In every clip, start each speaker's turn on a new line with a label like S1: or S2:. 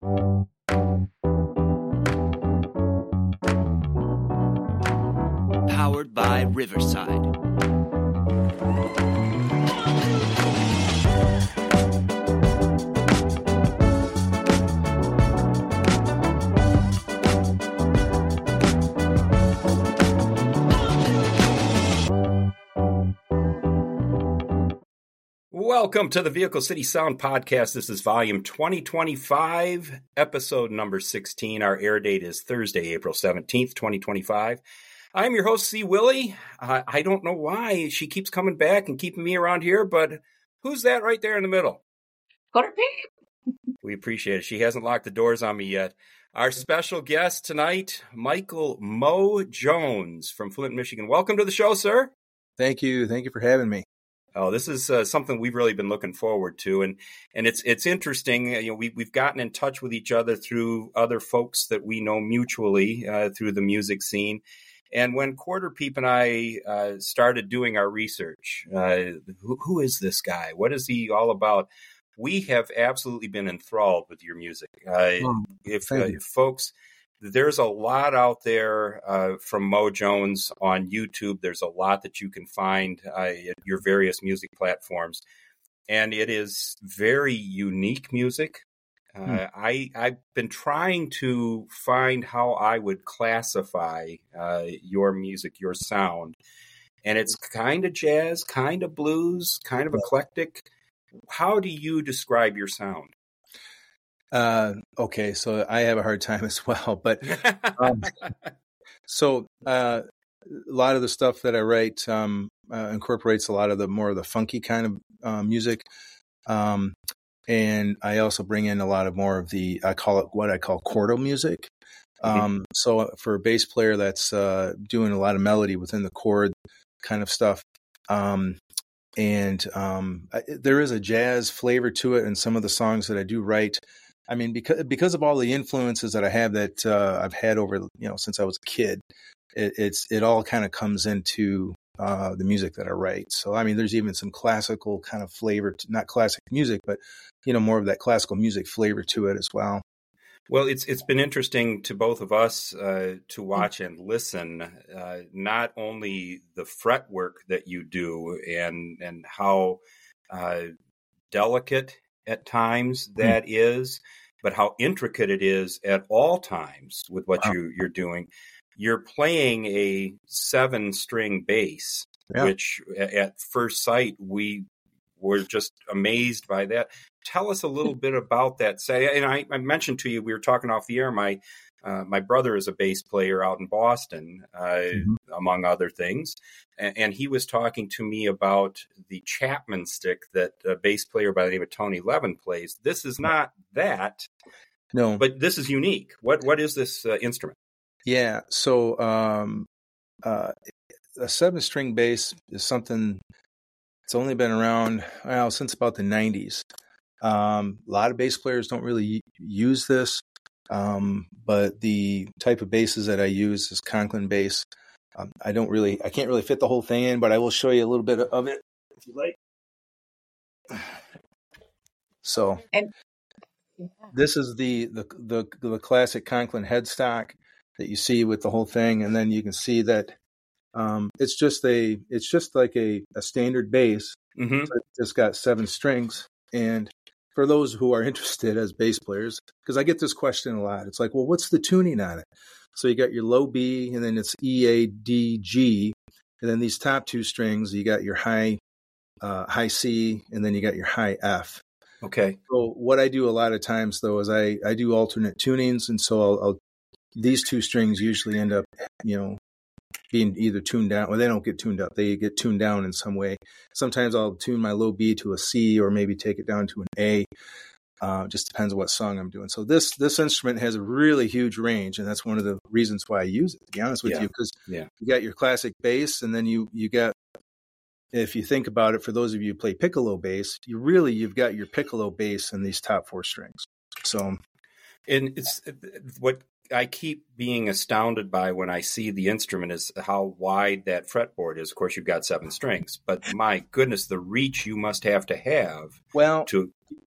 S1: Powered by Riverside.
S2: Welcome to the Vehicle City Sound Podcast. This is volume 2025, episode number 16. Our air date is Thursday, April 17th, 2025. I'm your host, C. Willie. I don't know why she keeps coming back and keeping me around here, but who's that right there in the middle?
S3: Quarter Pete.
S2: We appreciate it. She hasn't locked the doors on me yet. Our special guest tonight, Michael Mo Jones from Flint, Michigan. Welcome to the show, sir.
S4: Thank you. Thank you for having me.
S2: Oh, this is something we've really been looking forward to, and it's interesting. You know, we've gotten in touch with each other through other folks that we know mutually through the music scene. And when Quarter Peep and I started doing our research, who is this guy? What is he all about? We have absolutely been enthralled with your music. If folks. There's a lot out there from Mo Jones on YouTube. There's a lot that you can find at your various music platforms. And it is very unique music. I've been trying to find how I would classify your music, your sound. And it's kind of jazz, kind of blues, kind of eclectic. How do you describe your sound?
S4: Okay, so I have a hard time as well, but so a lot of the stuff that I write incorporates a lot of the more of the funky kind of music, and I also bring in a lot of more of the what I call chordal music. So for a bass player that's doing a lot of melody within the chord kind of stuff. There is a jazz flavor to it in some of the songs that I do write. I mean, because of all the influences that I have that I've had over, since I was a kid, it all kind of comes into the music that I write. So, I mean, there's even some classical kind of flavor, not classic music, but, more of that classical music flavor to it as well.
S2: Well, it's been interesting to both of us to watch and listen, not only the fretwork that you do and how delicate at times that is, but how intricate it is at all times with what you're doing. You're playing a 7-string bass, which at first sight we were just amazed by that. Tell us a little bit about that. And I mentioned to you, we were talking off the air, my brother is a bass player out in Boston, among other things. And he was talking to me about the Chapman stick that a bass player by the name of Tony Levin plays. This is not that.
S4: No.
S2: But this is unique. What is this instrument?
S4: Yeah. So a 7-string bass is something that's only been around since about the 90s. A lot of bass players don't really use this. But the type of basses that I use is Conklin bass. I can't really fit the whole thing in, but I will show you a little bit of it if you like. So this is the classic Conklin headstock that you see with the whole thing. And then you can see that, it's just like a standard bass. So it's just got 7 strings. And for those who are interested as bass players, because I get this question a lot, it's like, well, what's the tuning on it? So you got your low B, and then it's E, A, D, G, and then these top 2 strings, you got your high C, and then you got your high F.
S2: Okay.
S4: So what I do a lot of times, though, is I do alternate tunings, and so these 2 strings usually end up, being either tuned down, or they don't get tuned up. They get tuned down in some way. Sometimes I'll tune my low B to a C, or maybe take it down to an A. Just depends on what song I'm doing. So this instrument has a really huge range, and that's one of the reasons why I use it, to be honest with you, because you got your classic bass, and then you got, if you think about it, for those of you who play piccolo bass, you've got your piccolo bass in these top 4 strings. So,
S2: and it's what I keep being astounded by when I see the instrument is how wide that fretboard is. Of course, you've got 7 strings, but my goodness, the reach you must have to have.
S4: Well,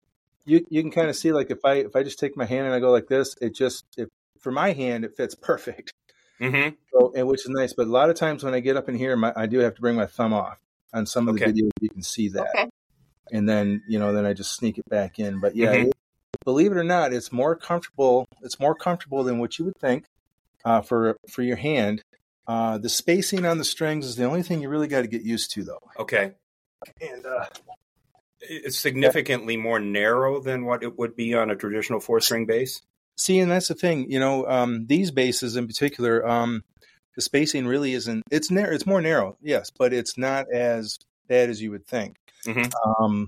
S4: you can kind of see, like, if I just take my hand and I go like this, for my hand it fits perfect.
S2: Mm-hmm.
S4: So, and which is nice. But a lot of times when I get up in here, I do have to bring my thumb off. On some of the videos, you can see that.
S3: Okay.
S4: And then, then I just sneak it back in. But yeah, believe it or not, it's more comfortable. It's more comfortable than what you would think for your hand. The spacing on the strings is the only thing you really got to get used to, though.
S2: Okay.
S4: And
S2: it's significantly more narrow than what it would be on a traditional 4-string bass.
S4: See, and that's the thing. These basses in particular, the spacing really isn't. It's narrow. It's more narrow, yes, but it's not as bad as you would think.
S2: Mm-hmm.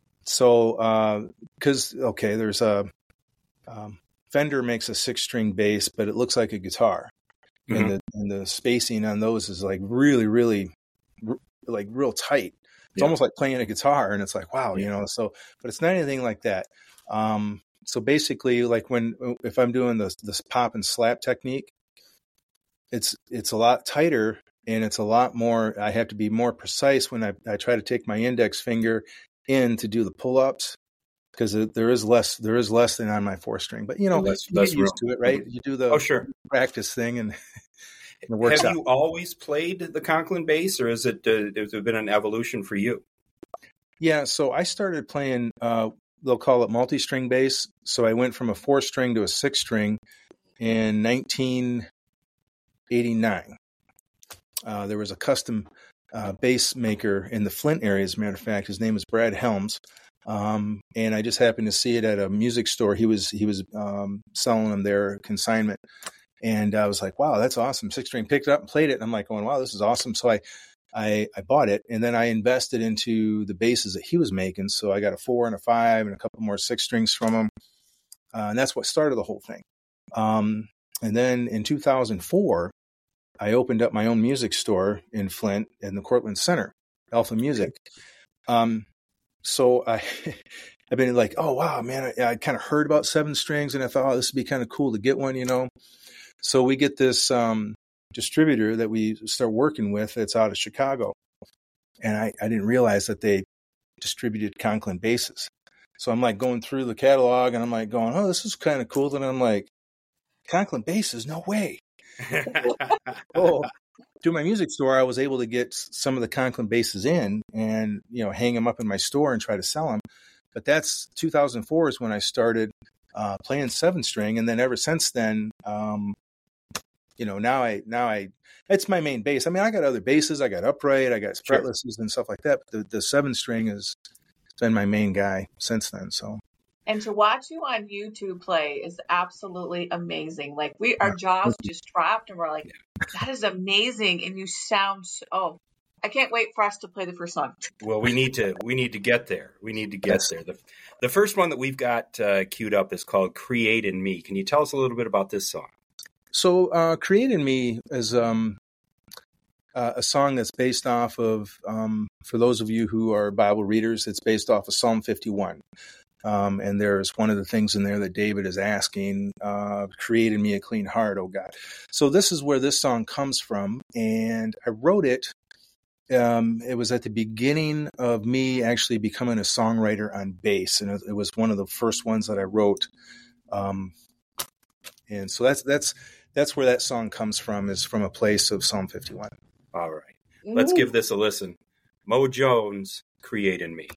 S4: There's a Fender makes a 6-string bass, but it looks like a guitar,
S2: Mm-hmm.
S4: and the spacing on those is like really, really, like real tight. It's almost like playing a guitar, and it's like wow, So, but it's not anything like that. So basically, like if I'm doing this pop and slap technique, it's a lot tighter, and it's a lot more. I have to be more precise when I try to take my index finger in to do the pull-ups, because there is less than on my 4-string. But you get used to it, right? You do the practice thing, and it works out.
S2: Have you always played the Conklin bass, or has it been an evolution for you?
S4: Yeah, so I started playing. They'll call it multi-string bass. So I went from a 4-string to a 6-string in 1989. There was a custom bass maker in the Flint area, as a matter of fact. His name is Brad Helms. And I just happened to see it at a music store. He was selling them their consignment. And I was like, wow, that's awesome. 6-string. Picked it up and played it. And I'm like going, wow, this is awesome. So I bought it, and then I invested into the basses that he was making. So I got a 4 and a 5 and a couple more 6-strings from him. And that's what started the whole thing. And then in 2004, I opened up my own music store in Flint in the Cortland Center, Alpha Music. So I've been like, oh, wow, man, I kind of heard about 7-strings, and I thought, oh, this would be kind of cool to get one, So we get this distributor that we start working with that's out of Chicago. And I didn't realize that they distributed Conklin basses. So I'm like going through the catalog, and I'm like going, oh, this is kind of cool. And I'm like, Conklin basses? No way. Through my music store, I was able to get some of the Conklin basses in and, hang them up in my store and try to sell them. But that's 2004 is when I started playing 7-string. And then ever since then, now I it's my main bass. I mean, I got other basses. I got upright, I got fretlesses and stuff like that. But the 7-string has been my main guy since then. So.
S3: And to watch you on YouTube play is absolutely amazing. Like our jaws just dropped, and we're like, that is amazing. And you sound I can't wait for us to play the first song.
S2: Well, we need to get there. We need to get there. The first one that we've got queued up is called "Create in Me." Can you tell us a little bit about this song?
S4: So, "Create in Me" is a song that's based off of, for those of you who are Bible readers, it's based off of Psalm 51. And there's one of the things in there that David is asking, create in me a clean heart, oh God. So this is where this song comes from. And I wrote it. It was at the beginning of me actually becoming a songwriter on bass. And it was one of the first ones that I wrote. And so that's where that song comes from, is from a place of Psalm 51.
S2: All right. Let's give this a listen. Mo Jones, Create in Me.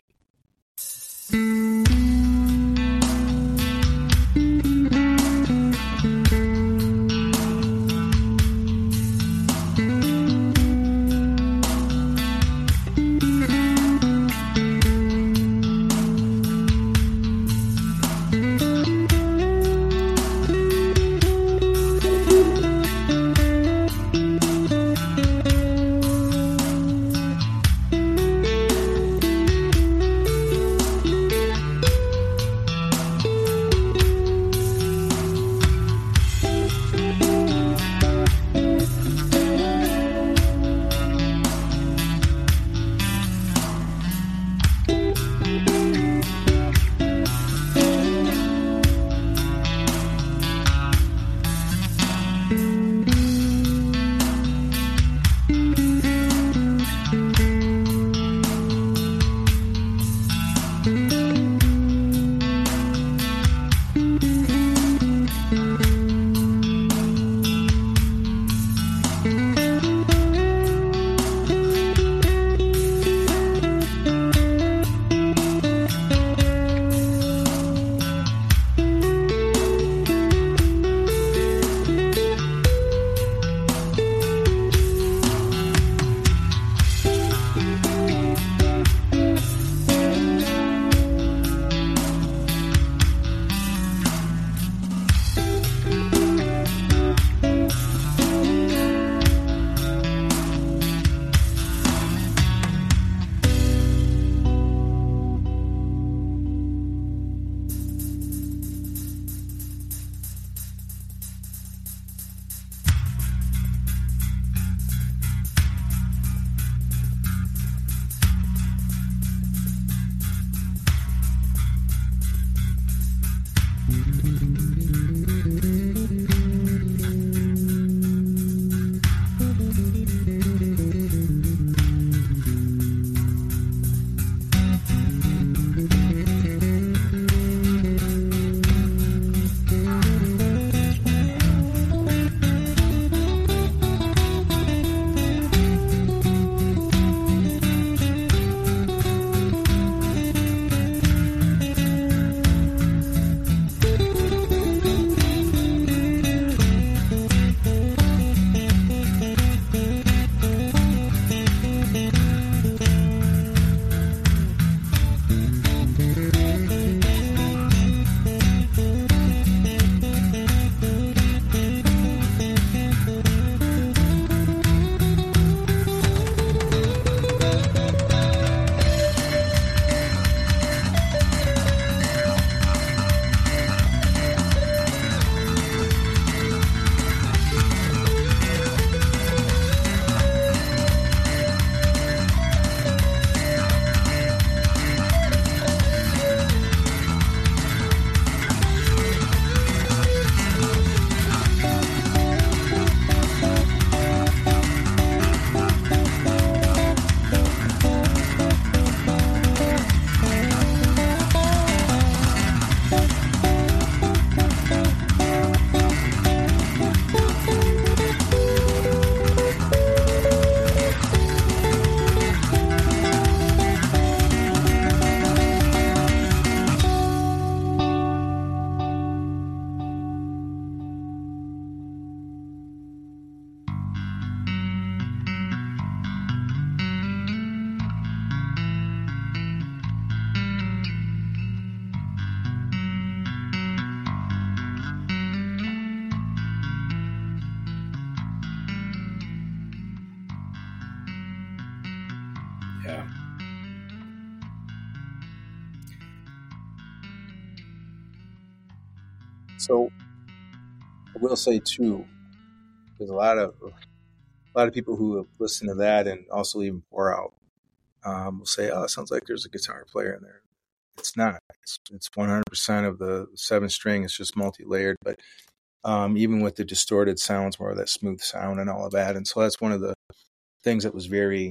S4: So I will say too, there's a lot of people who have listened to that and also even Pour Out will say, "Oh, it sounds like there's a guitar player in there." It's not. It's 100% of the 7-string. It's just multi-layered, but even with the distorted sounds, more of that smooth sound and all of that. And so that's one of the things that was very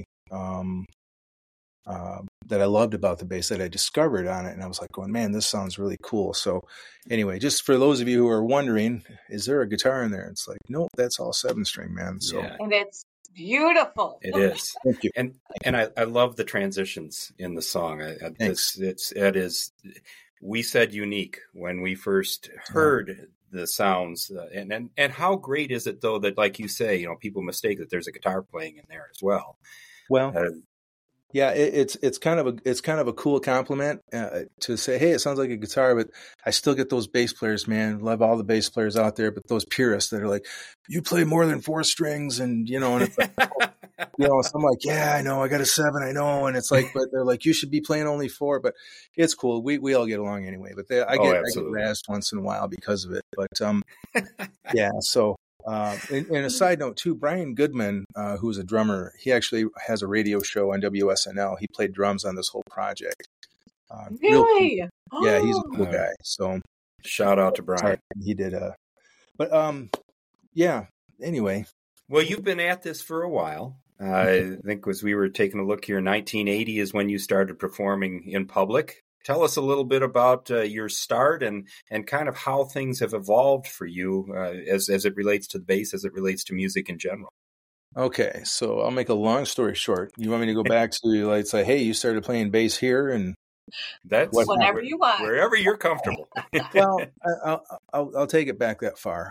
S4: that I loved about the bass that I discovered on it. And I was like going, man, this sounds really cool. So anyway, just for those of you who are wondering, is there a guitar in there? It's like, nope, that's all 7-string, man. So
S2: Yeah.
S3: And it's beautiful.
S2: It is.
S4: Thank you.
S2: And I love the transitions in the song. We said unique when we first heard the sounds, and how great is it though that, like you say, you know, people mistake that there's a guitar playing in there as well.
S4: Well, yeah, it's kind of a cool compliment to say, hey, it sounds like a guitar, but I still get those bass players, man. Love all the bass players out there, but those purists that are like, you play more than 4 strings, and you know, and it's like, you know, so I'm like, yeah, I know, I got a 7, I know, and it's like, but they're like, you should be playing only 4, but it's cool. We all get along anyway, but I get razzed once in a while because of it, but yeah, so. And a side note too, Brian Goodman, who's a drummer, he actually has a radio show on WSNL. He played drums on this whole project.
S3: Really?
S4: Cool. Yeah, he's a cool guy. So
S2: shout out to Brian.
S4: Sorry, he did. Yeah. Anyway,
S2: well, you've been at this for a while. I think as we were taking a look here, 1980 is when you started performing in public. Tell us a little bit about your start and kind of how things have evolved for you as it relates to the bass, as it relates to music in general.
S4: Okay, so I'll make a long story short. You want me to go back to like say, hey, you started playing bass here, and
S2: that's
S3: whenever you want,
S2: wherever you're comfortable.
S4: Well, I'll take it back that far.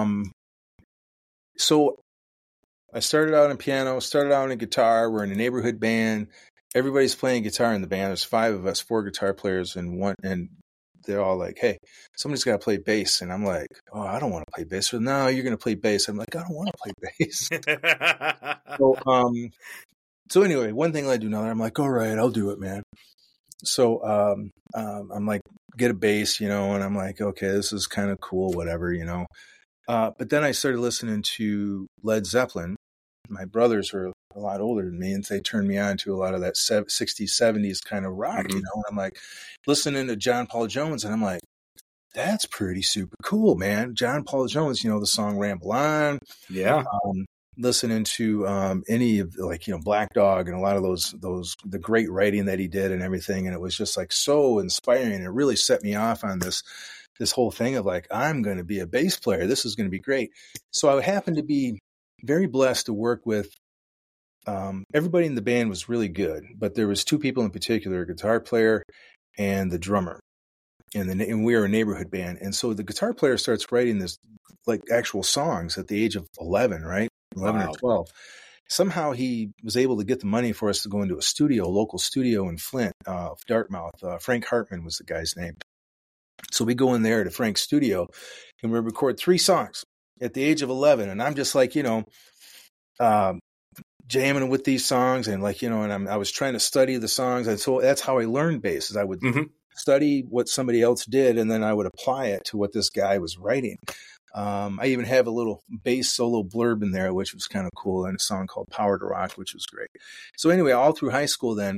S4: So I started out in piano, started out in guitar. We're in a neighborhood band. Everybody's playing guitar in the band. There's 5 of us, 4 guitar players, and they're all like, hey, somebody's got to play bass. And I'm like, oh, I don't want to play bass. So, no, you're going to play bass. I'm like, I don't want to play bass. So anyway, one thing I do now, I'm like, all right, I'll do it, man. So I'm like, get a bass, you know, and I'm like, okay, this is kind of cool, whatever, you know. But then I started listening to Led Zeppelin. My brothers were a lot older than me, and they turned me on to a lot of that 60s, 70s kind of rock, you know. And I'm like listening to John Paul Jones, and I'm like, that's pretty super cool, man. John Paul Jones, you know, the song Ramble On.
S2: Yeah.
S4: Listening to any of, like, you know, Black Dog and a lot of the great writing that he did and everything. And it was just like so inspiring. It really set me off on this whole thing of like, I'm going to be a bass player. This is going to be great. So I happened to be very blessed to work with everybody in the band was really good, but there was 2 people in particular, a guitar player and the drummer. And we were a neighborhood band. And so the guitar player starts writing this like actual songs at the age of 11, right? 11 or 12. Somehow he was able to get the money for us to go into a local studio in Flint, Dartmouth. Frank Hartman was the guy's name. So we go in there to Frank's studio and we record 3 songs at the age of 11. And I'm just like, you know, jamming with these songs and like, you know, and I was trying to study the songs. And so that's how I learned bass, is I would study what somebody else did, and then I would apply it to what this guy was writing. I even have a little bass solo blurb in there, which was kind of cool, and a song called Power to Rock, which was great. So anyway, all through high school then,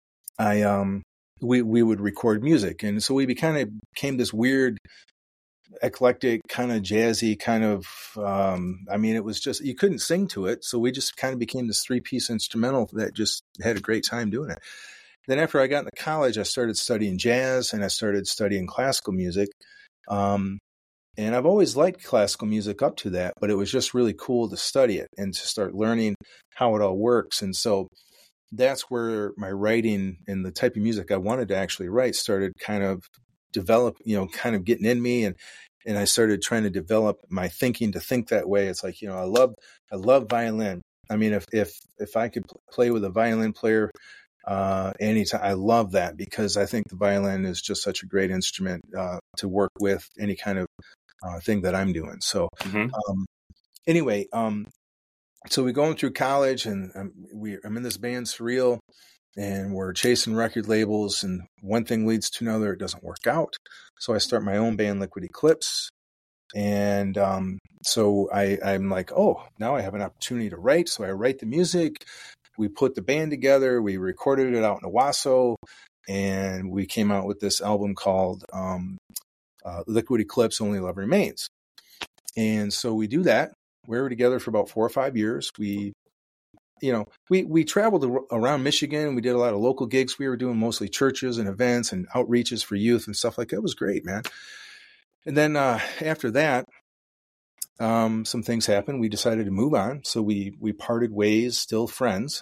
S4: we would record music. And so we kind of became this weird, eclectic, kind of jazzy kind of, I mean, it was just, you couldn't sing to it. So we just kind of became this 3-piece instrumental that just had a great time doing it. Then after I got into college, I started studying jazz and I started studying classical music. And I've always liked classical music up to that, but it was just really cool to study it and to start learning how it all works. And so that's where my writing and the type of music I wanted to actually write started kind of develop, you know, kind of getting in me. And I started trying to develop my thinking to think that way. It's like, you know, I love violin. I mean, if I could play with a violin player anytime, I love that, because I think the violin is just such a great instrument to work with any kind of thing that I'm doing. So anyway, so we're going through college, and I'm in this band Surreal, and we're chasing record labels, and one thing leads to another. It doesn't work out. So I start my own band, Liquid Eclipse. And so I'm like, oh, now I have an opportunity to write. So I write the music. We put the band together. We recorded it out in Owasso, and we came out with this album called Liquid Eclipse, Only Love Remains. And so we do that. We were together for about 4 or 5 years. We traveled around Michigan. We did a lot of local gigs. We were doing mostly churches and events and outreaches for youth and stuff like that. It was great, man. And then after that, some things happened. We decided to move on. So we parted ways, still friends.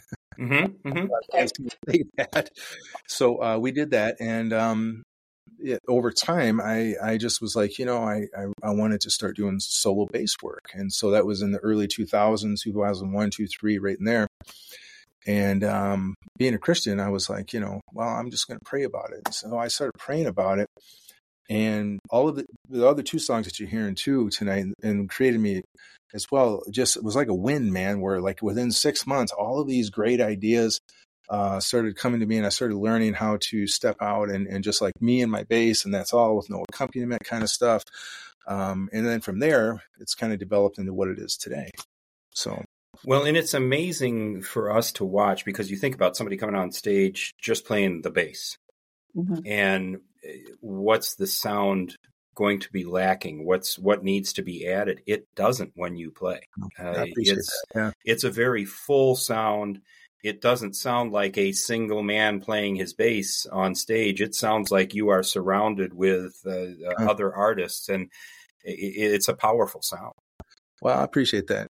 S4: So we did that. And over time, I just was like, I wanted to start doing solo bass work. And so that was in the early 2000s, 2001, 2003, right in there. And being a Christian, I was like, well, I'm just going to pray about it. So I started praying about it. And all of the other 2 songs that you're hearing too tonight and Created Me as well, just it was like a wind, man, where like within 6 months, all of these great ideas started coming to me, and I started learning how to step out and just like me and my bass, and that's all with no accompaniment kind of stuff. And then from there, it's kind of developed into what it is today. So.
S2: Well, and it's amazing for us to watch, because you think about somebody coming on stage just playing the bass. Mm-hmm. And what's the sound going to be lacking? What needs to be added? It doesn't when you play. It's a very full sound. It doesn't sound like a single man playing his bass on stage. It sounds like you are surrounded with other artists, and it's a powerful sound.
S4: Well, I appreciate that.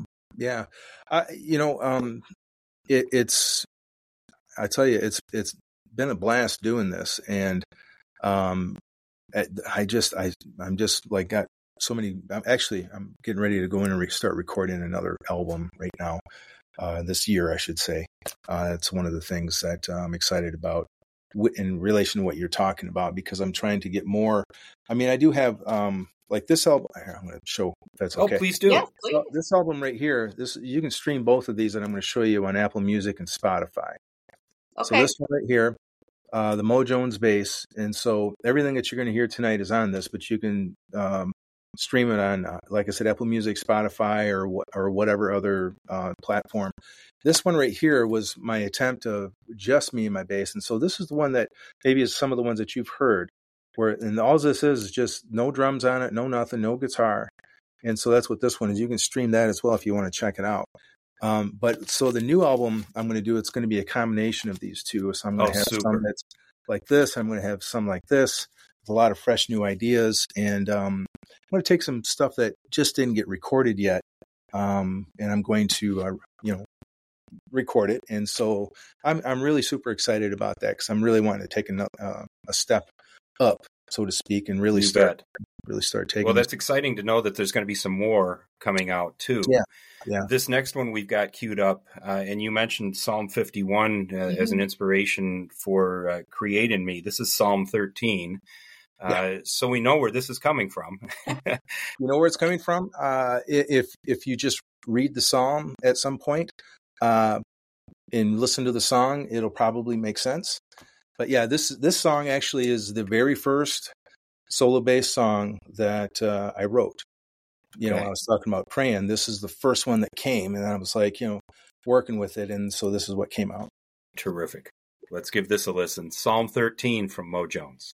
S4: I tell you, it's been a blast doing this, and I'm just like got so many. I'm getting ready to go in and start recording another album right now, this year, I should say. It's one of the things that I'm excited about in relation to what you're talking about, because I'm trying to get more. I mean, I do have like this album. I'm going to show if that's okay.
S2: Oh, please do.
S3: Yes, please.
S4: So this album right here, you can stream both of these, and I'm going to show you on Apple Music and Spotify. Okay. So this one right here, the Mo Jones bass, and so everything that you're going to hear tonight is on this, but you can stream it on, like I said, Apple Music, Spotify, or whatever other platform. This one right here was my attempt of just me and my bass, and so this is the one that maybe is some of the ones that you've heard, and all this is just no drums on it, no nothing, no guitar, and so that's what this one is. You can stream that as well if you want to check it out. But so the new album I'm going to do, it's going to be a combination of these two. So I'm going to have some that's like this. I'm going to have some like this with a lot of fresh new ideas. And I'm going to take some stuff that just didn't get recorded yet. And I'm going to, record it. And so I'm really super excited about that, because I'm really wanting to take a step up, so to speak, and really start taking.
S2: Well, that's exciting to know that there's going to be some more coming out too. Yeah. This next one we've got queued up, and you mentioned Psalm 51 as an inspiration for Creating Me. This is Psalm 13. So we know where this is coming from.
S4: You know where it's coming from? If you just read the Psalm at some point and listen to the song, it'll probably make sense. But yeah, this song actually is the very first solo bass song that I wrote. I was talking about praying. This is the first one that came, and I was like, working with it, and so this is what came out.
S2: Terrific. Let's give this a listen. Psalm 13 from Mo Jones.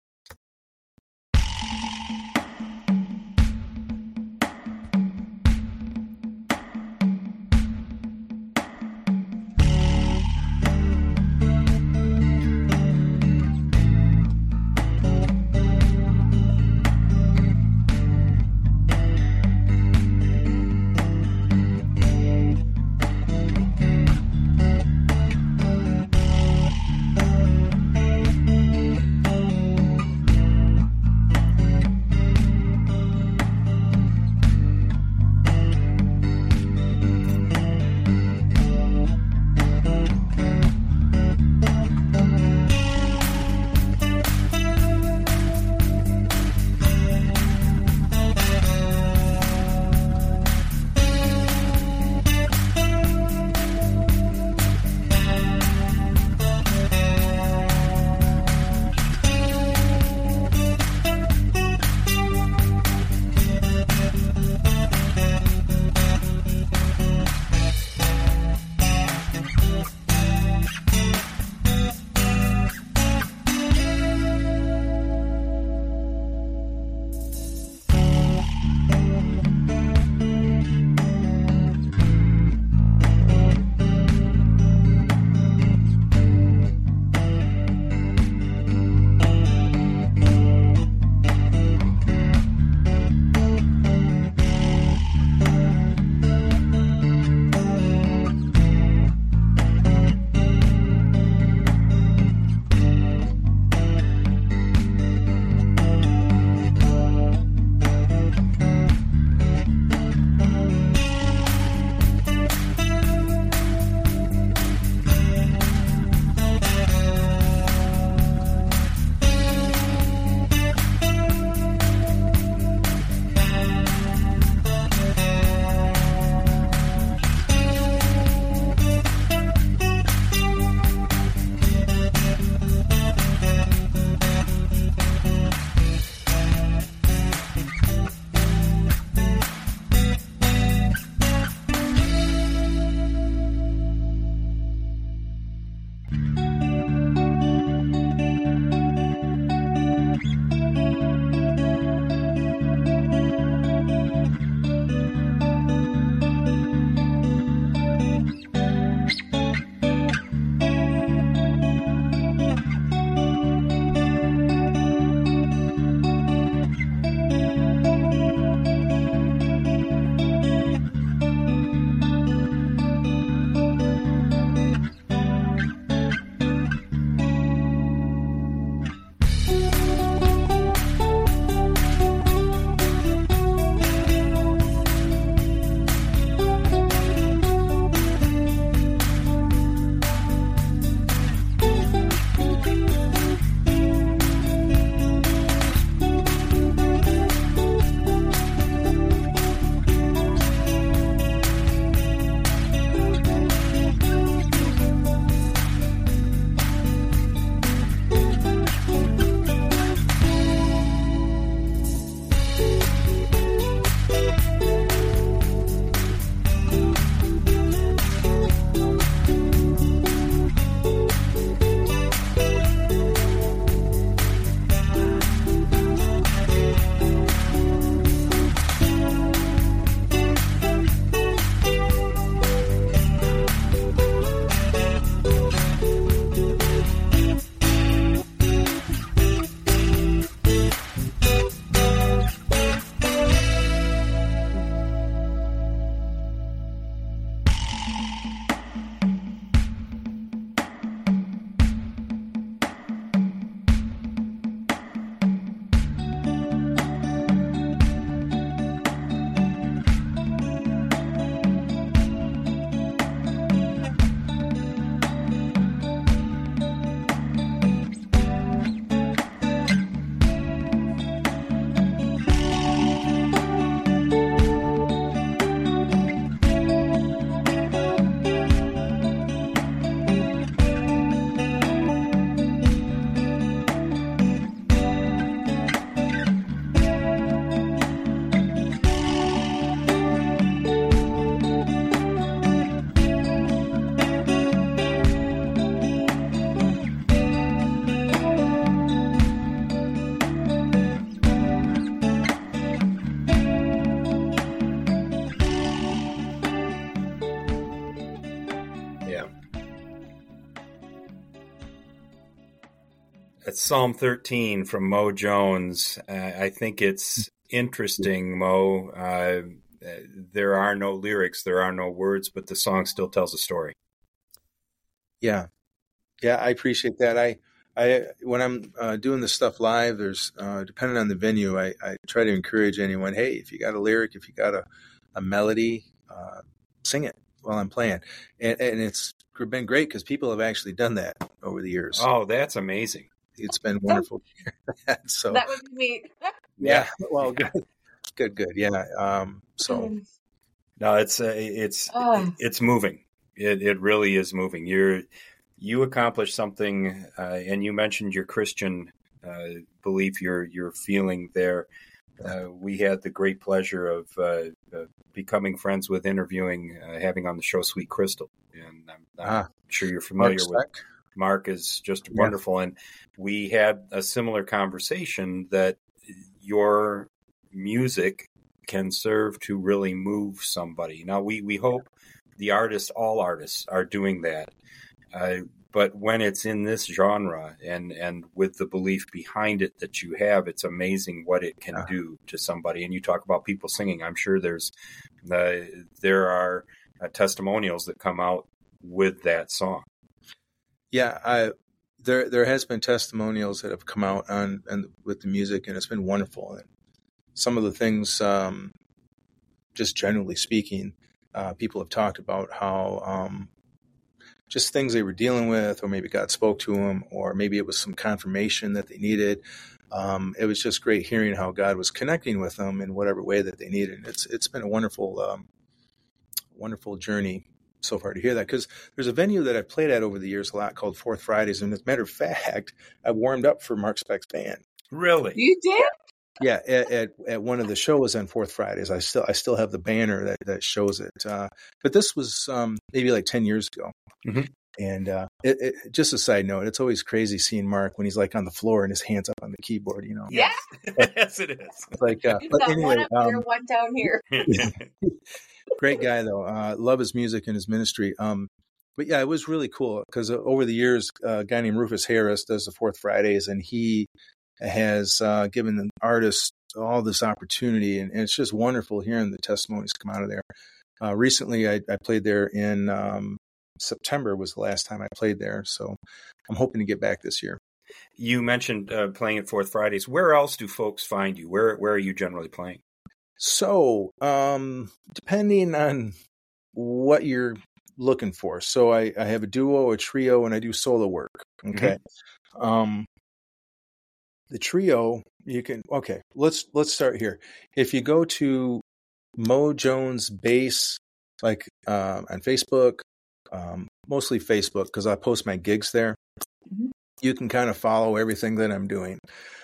S2: Psalm 13 from Mo Jones. I think it's interesting, Mo. There are no lyrics, there are no words, but the song still tells a story.
S4: Yeah. Yeah, I appreciate that. I when I'm doing this stuff live, there's depending on the venue, I try to encourage anyone, hey, if you got a lyric, if you got a melody, sing it while I'm playing. And it's been great because people have actually done that over the years.
S2: Oh, that's amazing.
S4: It's been wonderful to hear that. So
S3: That would be neat.
S4: yeah. Well, good. Yeah. So
S2: no, it's moving. It really is moving. You accomplished something, and you mentioned your Christian belief, your feeling there. We had the great pleasure of becoming friends with having on the show Sweet Crystal, and I'm sure you're familiar with Mark. Is just wonderful, and we had a similar conversation that your music can serve to really move somebody. Now we hope all artists are doing that. But when it's in this genre and with the belief behind it that you have, it's amazing what it can do to somebody. And you talk about people singing. I'm sure there are testimonials that come out with that song.
S4: Yeah, there has been testimonials that have come out with the music, and it's been wonderful. And some of the things, just generally speaking, people have talked about how just things they were dealing with, or maybe God spoke to them, or maybe it was some confirmation that they needed. It was just great hearing how God was connecting with them in whatever way that they needed. It's been a wonderful, wonderful journey so far to hear that, because there's a venue that I've played at over the years a lot called Fourth Fridays, and as a matter of fact, I warmed up for Mark Speck's band.
S2: Really?
S3: You did?
S4: Yeah, at one of the shows on Fourth Fridays. I still have the banner that shows it. But this was maybe like 10 years ago.
S2: Mm-hmm.
S4: And just a side note, it's always crazy seeing Mark when he's like on the floor and his hands up on the keyboard. You know.
S3: Yeah.
S2: Yes, it is.
S4: It's like,
S3: You've
S4: but
S3: got
S4: anyway,
S3: one up here, one down here.
S4: Great guy though. Love his music and his ministry. But yeah, it was really cool because over the years, a guy named Rufus Harris does the Fourth Fridays, and he has given the artists all this opportunity, and it's just wonderful hearing the testimonies come out of there. Recently, I played there in September was the last time I played there, so I'm hoping to get back this year.
S2: You mentioned playing at Fourth Fridays. Where else do folks find you? Where are you generally playing?
S4: So, depending on what you're looking for. So I have a duo, a trio, and I do solo work. Okay. Mm-hmm. The trio, let's start here. If you go to Mo Jones Bass, like on Facebook, mostly Facebook, because I post my gigs there, mm-hmm. You can kind of follow everything that I'm doing.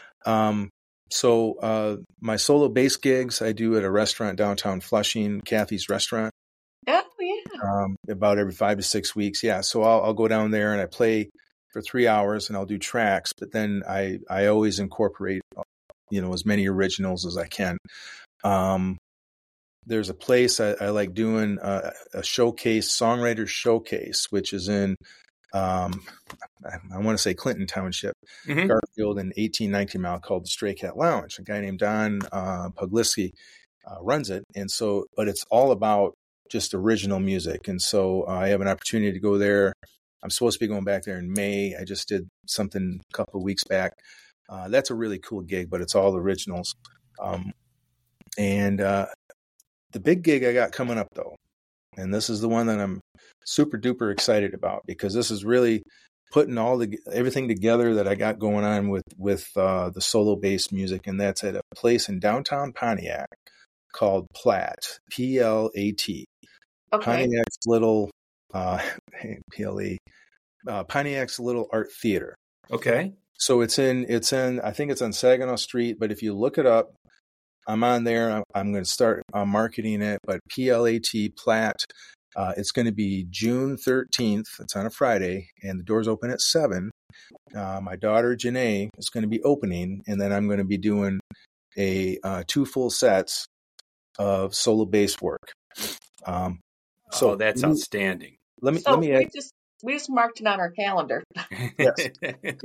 S4: So my solo bass gigs I do at a restaurant downtown Flushing, Kathy's Restaurant.
S3: Oh, yeah.
S4: About every 5 to 6 weeks. Yeah. So I'll go down there and I play for 3 hours and I'll do tracks, but then I always incorporate, as many originals as I can. There's a place I like doing a showcase, songwriter showcase, which is in, I want to say Clinton Township, mm-hmm. Garfield, and 1819 Mile, called the Stray Cat Lounge. A guy named Don Puglitsky runs it. And so, but it's all about just original music. And so I have an opportunity to go there. I'm supposed to be going back there in May. I just did something a couple of weeks back. That's a really cool gig, but it's all originals. And the big gig I got coming up, though, and this is the one that I'm super duper excited about, because this is really putting everything together that I got going on with the solo bass music, and that's at a place in downtown Pontiac called Platt, P-L-A-T. Okay. Pontiac's little P-L-E. Pontiac's little art theater.
S2: Okay.
S4: So it's in I think it's on Saginaw Street, but if you look it up, I'm on there. I'm going to start marketing it, but P-L-A-T, Platt. It's going to be June 13th. It's on a Friday, and the doors open at 7. My daughter, Janae, is going to be opening, and then I'm going to be doing 2 full sets of solo bass work.
S2: So that's outstanding.
S4: Let me add.
S3: We just marked it on our calendar.
S4: Yes. Yeah.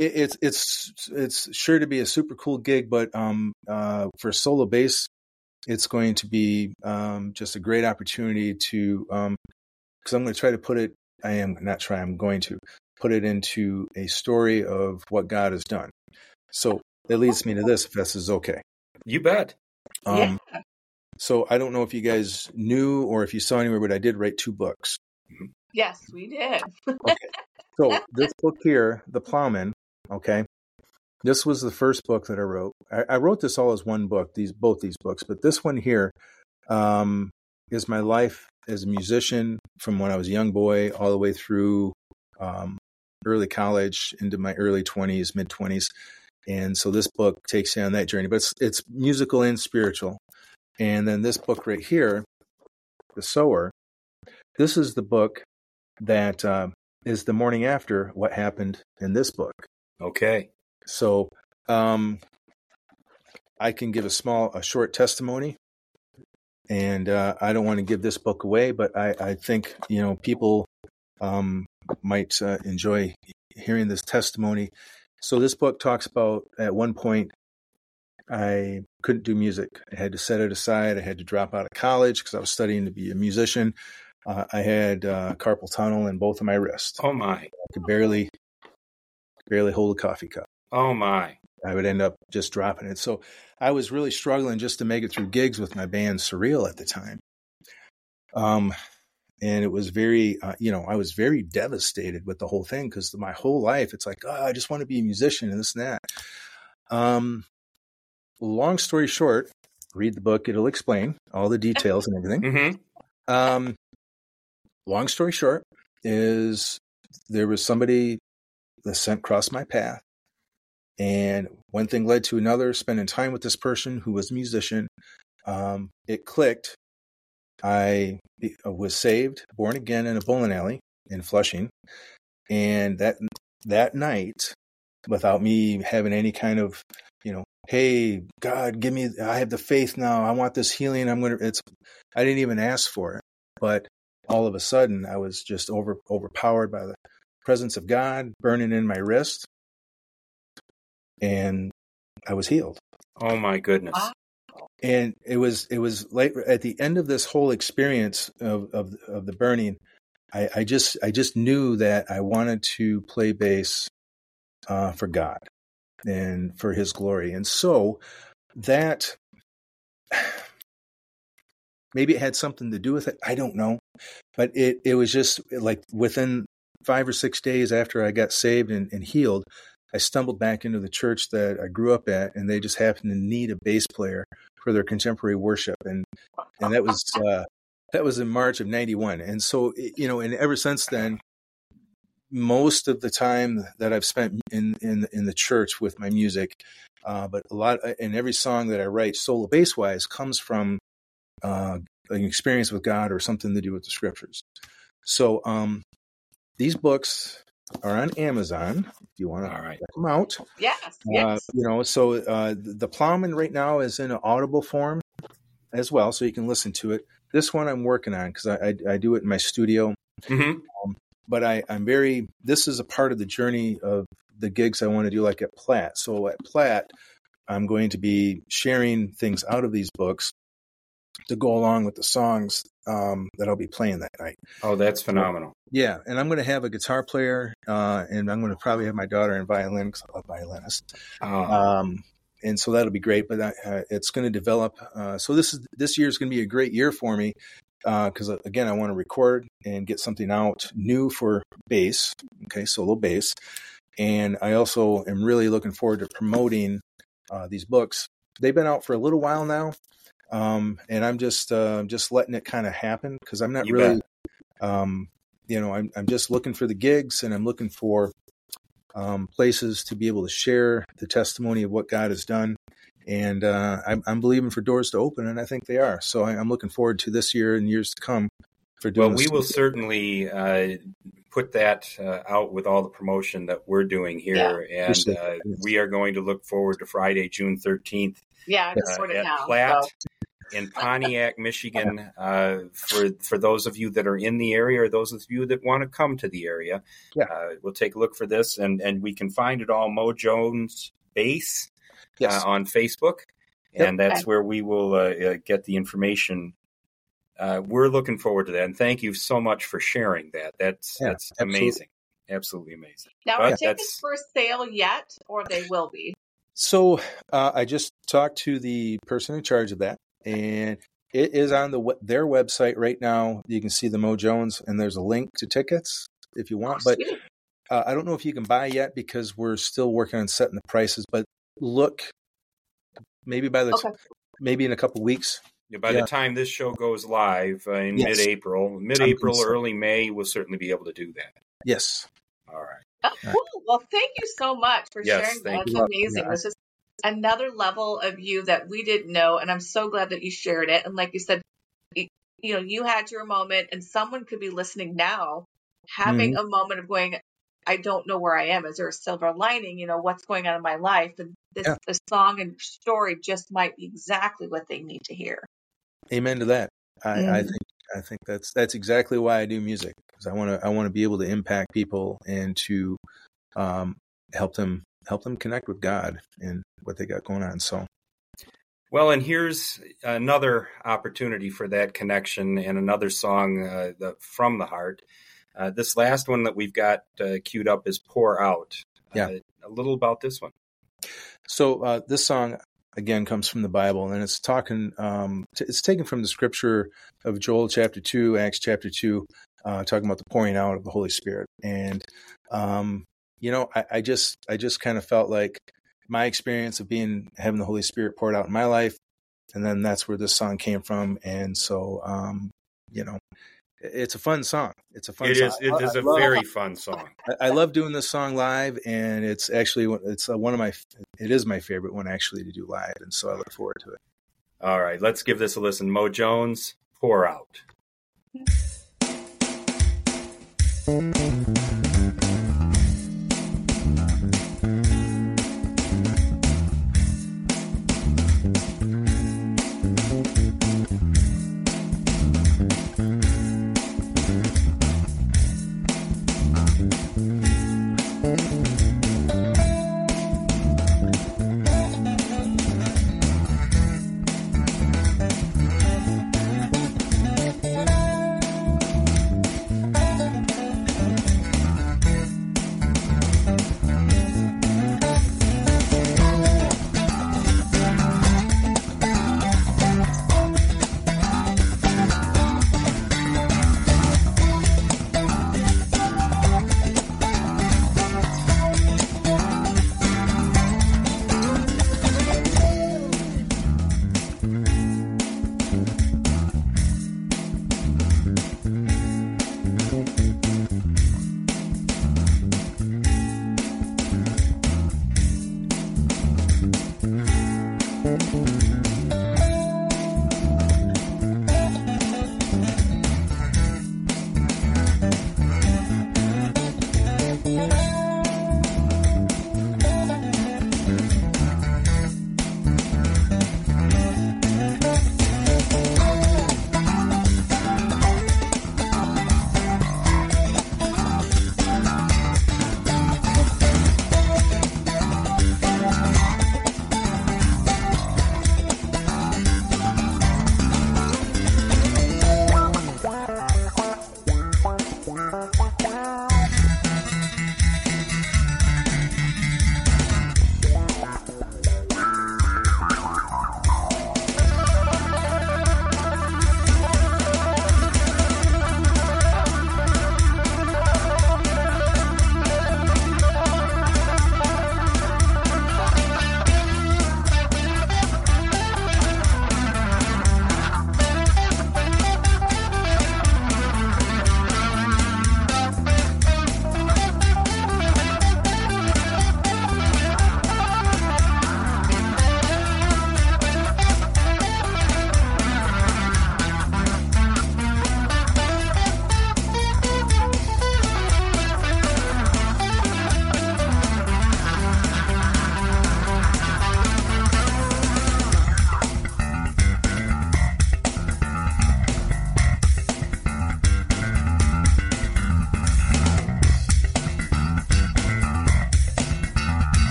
S4: It's sure to be a super cool gig, but for solo bass, it's going to be just a great opportunity to because I'm going to try to put it. I'm going to put it into a story of what God has done. So that leads me to this, if this is okay.
S2: You bet.
S3: Yeah.
S4: So I don't know if you guys knew or if you saw anywhere, but I did write 2 books.
S3: Yes, we did.
S4: Okay. So this book here, The Plowman, okay, this was the first book that I wrote. I wrote this all as one book, both these books, but this one here is my life as a musician from when I was a young boy all the way through early college into my early 20s, mid 20s. And so this book takes you on that journey, but it's musical and spiritual. And then this book right here, The Sower, this is the book that is the morning after what happened in this book.
S2: Okay.
S4: So I can give a short testimony, and I don't want to give this book away, but I think, people might enjoy hearing this testimony. So this book talks about, at one point, I couldn't do music. I had to set it aside. I had to drop out of college because I was studying to be a musician. I had carpal tunnel in both of my wrists.
S2: Oh, my.
S4: I could barely hold a coffee cup.
S2: Oh, my.
S4: I would end up just dropping it. So I was really struggling just to make it through gigs with my band Surreal at the time. And it was very, I was very devastated with the whole thing because my whole life, it's like, I just want to be a musician and this and that. Long story short, read the book. It'll explain all the details and everything.
S2: Mm-hmm.
S4: Long story short is there was somebody that crossed my path. And one thing led to another, spending time with this person who was a musician. It clicked. I was saved, born again in a bowling alley in Flushing. And that night, without me having any kind of, hey, God, I have the faith now. I want this healing. I didn't even ask for it. But all of a sudden, I was just overpowered by the presence of God burning in my wrist. And I was healed.
S2: Oh my goodness.
S4: And it was like at the end of this whole experience of the burning, I just knew that I wanted to play bass for God and for His glory. And so that maybe it had something to do with it. I don't know. But it was just like within 5 or 6 days after I got saved and healed, I stumbled back into the church that I grew up at, and they just happened to need a bass player for their contemporary worship. And that was in March of 91. And so, and ever since then, most of the time that I've spent in the church with my music, but a lot, and every song that I write solo bass wise comes from an experience with God or something to do with the scriptures. So these books are on Amazon if you want to check them out.
S3: Yes.
S4: So the Plowman right now is in an Audible form as well, so you can listen to it. This one I'm working on because I do it in my studio.
S2: Mm-hmm.
S4: But this is a part of the journey of the gigs I want to do, like at Platt. So at Platt, I'm going to be sharing things out of these books to go along with the songs that I'll be playing that night.
S2: Oh, that's phenomenal.
S4: Yeah, and I'm going to have a guitar player, and I'm going to probably have my daughter in violin because I love violinists.
S2: Oh.
S4: And so that'll be great. But it's going to develop. So this year is going to be a great year for me because again, I want to record and get something out new for bass, solo bass, and I also am really looking forward to promoting these books. They've been out for a little while now. And I'm just letting it kind of happen because I'm not really, I'm just looking for the gigs and I'm looking for places to be able to share the testimony of what God has done. And I'm believing for doors to open, and I think they are. So I'm looking forward to this year and years to come for doing
S2: Well, we will certainly put that out with all the promotion that we're doing here. Yeah. And we are going to look forward to Friday, June 13th.
S3: Yeah, I'm
S2: at Platt. in Pontiac, Michigan. For those of you that are in the area, or those of you that want to come to the area, we'll take a look for this, and we can find it all Mo Jones Bass on Facebook, and that's where we will get the information. We're looking forward to that, and thank you so much for sharing that. That's amazing, absolutely amazing.
S3: Now, are tickets for sale yet, or they will be?
S4: So I just talked to the person in charge of that, and it is on their website right now. You can see the Mo Jones, and there's a link to tickets if you want. But I don't know if you can buy yet because we're still working on setting the prices. But look, maybe maybe in a couple weeks.
S2: By the time this show goes live in mid-April, early May, we'll certainly be able to do that.
S4: Yes.
S2: All right.
S3: Oh, cool. Well, thank you so much for sharing that. It's amazing. This is another level of you that we didn't know, and I'm so glad that you shared it. And like you said, you had your moment, and someone could be listening now, having a moment of going, I don't know where I am. Is there a silver lining? What's going on in my life? And this song and story just might be exactly what they need to hear. Amen
S4: to that. I think that's exactly why I do music, because I want to be able to impact people and to help them connect with God and what they got going on. So,
S2: well, and here's another opportunity for that connection and another song from the heart. This last one that we've got queued up is "Pour Out." A little about this one.
S4: So this song, again, comes from the Bible, and it's talking. It's taken from the scripture of Joel chapter 2, Acts chapter 2, talking about the pouring out of the Holy Spirit. And I just kind of felt like my experience of having the Holy Spirit poured out in my life, and then that's where this song came from. And so, it's a fun song. It
S2: is a very fun song.
S4: I love doing this song live, and it's actually it is my favorite one actually to do live, and so I look forward to it.
S2: All right, let's give this a listen. Mo Jones, "Pour Out."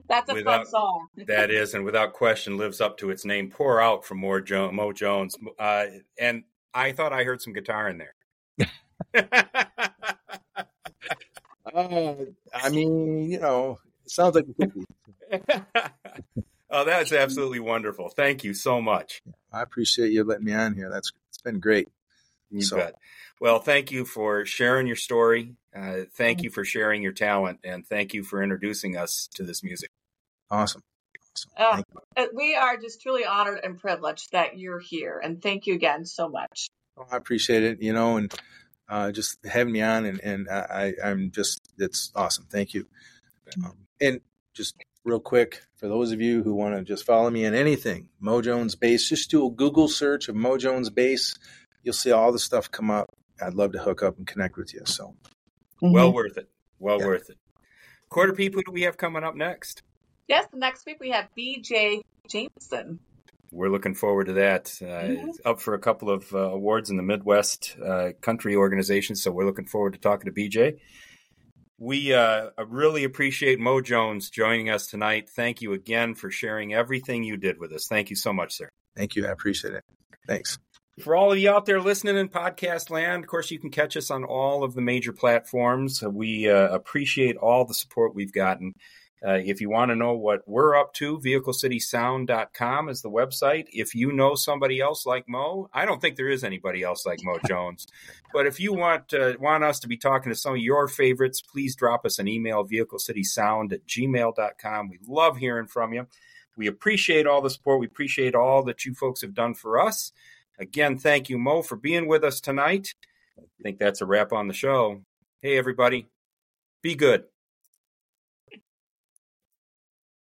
S3: That's a fun song.
S2: That is, and without question, lives up to its name. Pour Out from Mo Jones. And I thought I heard some guitar in there.
S4: I mean, you know, it sounds like it could be.
S2: Oh, that's absolutely wonderful. Thank you so much.
S4: I appreciate you letting me on here. It's been great.
S2: You bet. Well, thank you for sharing your story. Thank you for sharing your talent, and thank you for introducing us to this music.
S4: Awesome.
S3: We are just truly honored and privileged that you're here, and thank you again so much.
S4: Oh, I appreciate it, you know, and just having me on, and I'm just, it's awesome. Thank you. And just real quick, for those of you who want to just follow me in anything, Mo Jones Bass, just do a Google search of Mo Jones Bass. You'll see all the stuff come up. I'd love to hook up and connect with you. So,
S2: well worth it. Worth it. Quarter Peep, who do we have coming up next?
S3: Yes, next week we have BJ Jameson.
S2: We're looking forward to that. Up for a couple of awards in the Midwest country organizations, so we're looking forward to talking to BJ. We really appreciate Mo Jones joining us tonight. Thank you again for sharing everything you did with us. Thank you so much, sir.
S4: Thank you. I appreciate it. Thanks.
S2: For all of you out there listening in podcast land, of course, you can catch us on all of the major platforms. We appreciate all the support we've gotten. If you want to know what we're up to, vehiclecitysound.com is the website. If you know somebody else like Mo, I don't think there is anybody else like Mo Jones. But if you want us to be talking to some of your favorites, please drop us an email, vehiclecitysound@gmail.com. We love hearing from you. We appreciate all the support. We appreciate all that you folks have done for us. Again, thank you, Mo, for being with us tonight. I think that's a wrap on the show. Hey, everybody, be good.